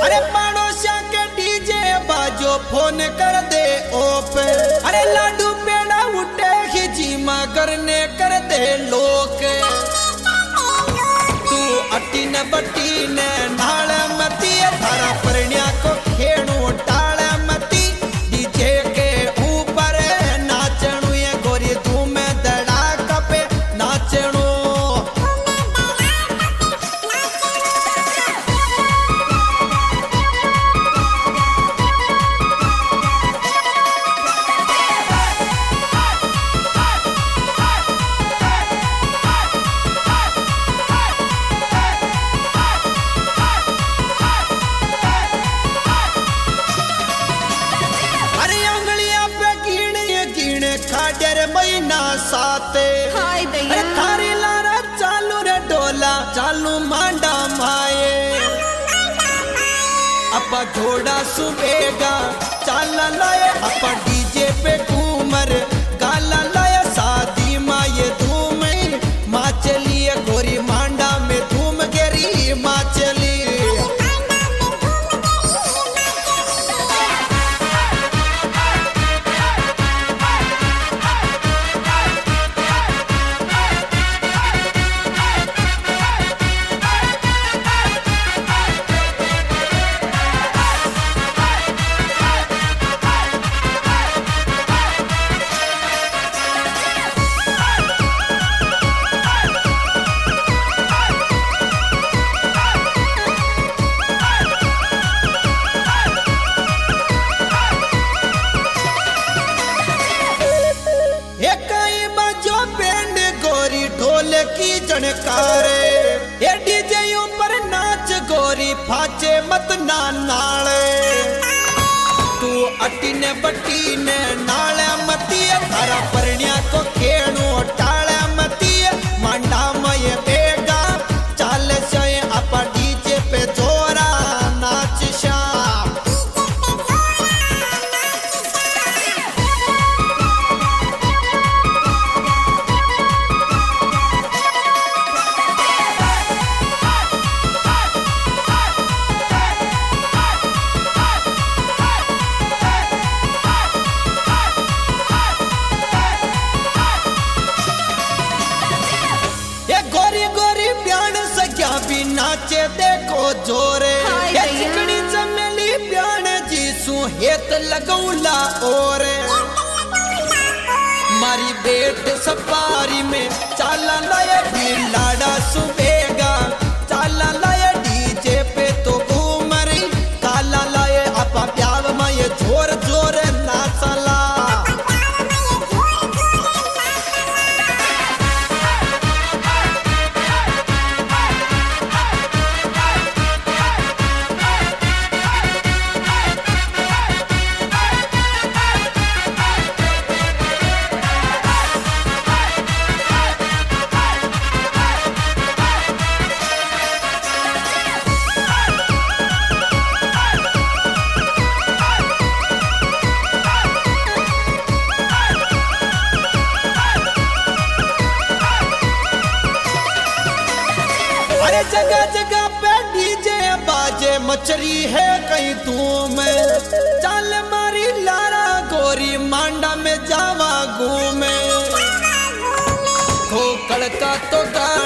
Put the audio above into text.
अरे पड़ोसिया के डीजे बाजो फोन कर दे ओपे। अरे लाडू पेड़ा उठे खिजी करने कर दे लोक। तू अटी न बटी न नाल मती थारा परण्या को खेणु टाल मती। डीजे के ऊपर नाचणु ये गोरी धूम धड़ाका पे नाचणु। खाडर महीना साते थारी लारा चालू रे डोला चालू मांडा माए। अपा घोड़ा सुबेगा चाला लाए अपा डीजे पे घूमर गाला लाए। शादी माँ ये धूम माँ चली गोरी मांडा में धूम गेरी माँ चली। की जनकारे ये डीजे ऊपर नाच गोरी फाचे मत ना नाले। तू अटी ने बटी ने नाले मती थारा परण्या को खेणु टाले मती। मांडा मय बेगा चाल से अपा डीजे पे जोरा नाच श्याम। नाचे देखो जोरे चिकनी चमेली प्याण जीसू हेत लगौला ओरे। मारी बेट सफारी में चाला लाया भी लाड़ा सुबेगा चाला लाया डीजे पे तो घूमरी काला लाए अपा प्याव में ये जोर जोर नाचला। अरे जगह जगह पे डीजे बाजे मचरी है कहीं धूम। चाल मारी लारा गोरी मांडा में जावा घूमे। खोकड़ का तो